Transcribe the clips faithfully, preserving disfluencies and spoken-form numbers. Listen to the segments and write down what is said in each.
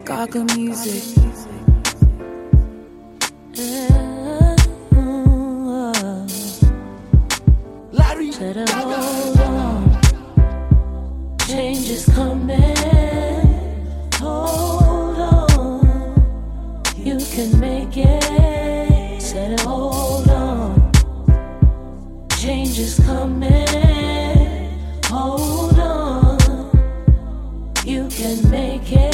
Gaga music. Larry, better hold on. Change is coming. Hold on. You can make it. Said hold on. Change is coming. Hold on. You can make it.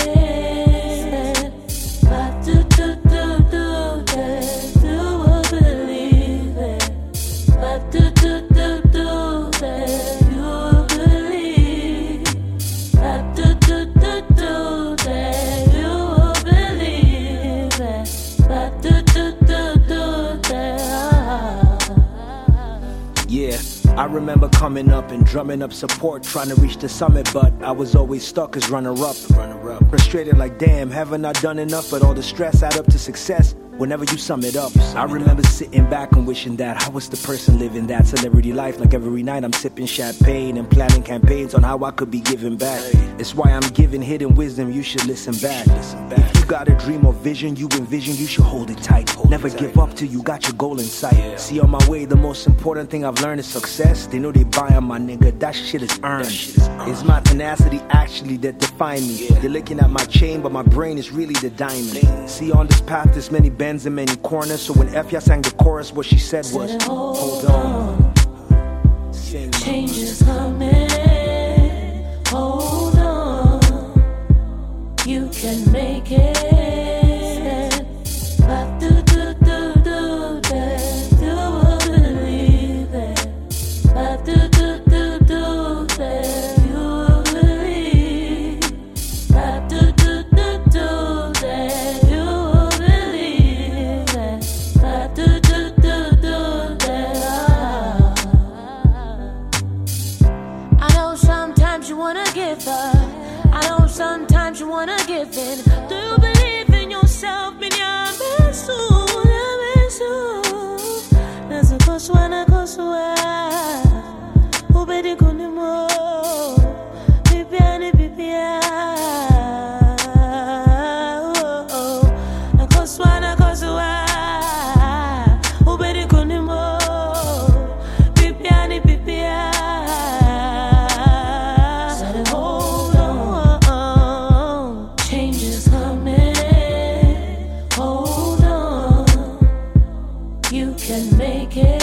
But do do do do that. Do believe it. But do do do do that. You believe. But do do do do that. You believe it. But do do do do that. Yeah, I remember coming up and drumming up support, trying to reach the summit, but I was always stuck as runner-up. Runner-up. Frustrated like, damn, haven't I done enough? But all the stress add up to success whenever you sum it up. I remember sitting back and wishing that I was the person living that celebrity life. Like every night I'm sipping champagne and planning campaigns on how I could be giving back. It's why I'm giving hidden wisdom, you should listen back. If you got a dream or vision you envision, you should hold it tight. Never give up till you got your goal in sight. See, on my way, the most important thing I've learned is success. They know they buy on my nigga, that shit is earned. It's my tenacity actually that define me. You're looking at my chain, but my brain is really the diamond. See, on this path there's many bends and many corners. So when Efya sang the chorus, what she said was, hold on. Change is coming. Hold on. You can make it. But do do do do that. Do believe it. But do do do do that. You believe. But do do do do that. You believe it. But do do do do that. I know sometimes you wanna give up. I know sometimes you wanna give in. Do you believe in yourself? There's a cost when I go so who bet it couldn't more. Pipiani, Pipia. A cost when I go so who bet it couldn't more. Pipiani, Pipia. Said hold on. Change is coming. Hold on. You can make it.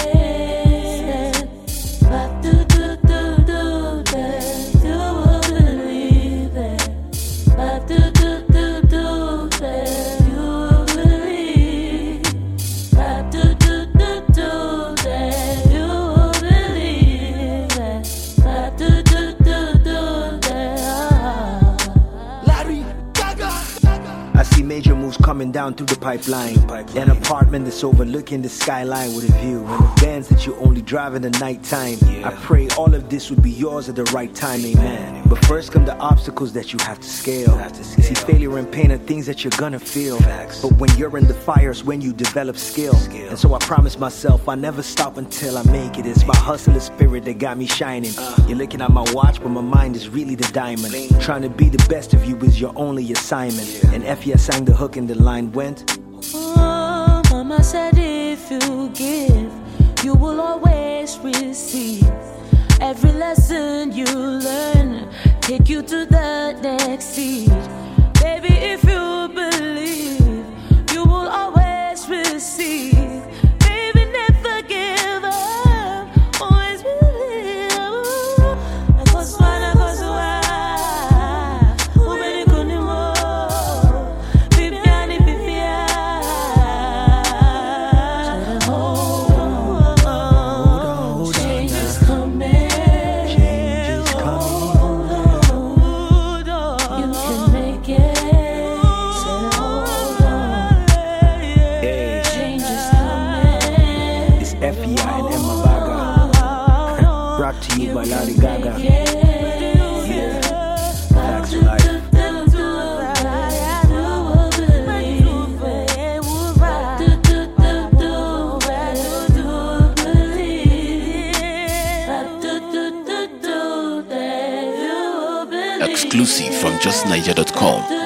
But do do do do that. You believe it. But do do do do that. You believe. But do do do do that. You believe it. But do do do do that. Larry, Gaga. I see major moves coming down through the pipeline. An apartment that's overlooking the skyline with a view. And the bands that you only drive in the nighttime. I pray all of this would be yours at the right time, amen. But first come the obstacles that you have to scale. See, failure and pain are things that you're gonna feel. But when you're in the fires, when you develop skill. And so I promise myself I never stop until I make it. It's my hustler spirit that got me shining. You're looking at my watch, but my mind is really the diamond. Trying to be the best of you is your only assignment. And Efya sang the hook and the line went, oh, Mama said if you give, you will always receive. Every lesson you learn, take you to the next seat. Baby, if you believe, you will always receive. Baby, never give up, always believe. I go swine, I go swine. Who made it go anymore? Pipiani, Pipia. Hold on. Change is coming. change is coming. Hold on. You can make it. Say hold on. Hey, Change is coming. it's Efya and Emma Baga. Brought to you by Lady Gaga. Yeah, Facts for Life. Exclusive from just niger dot com.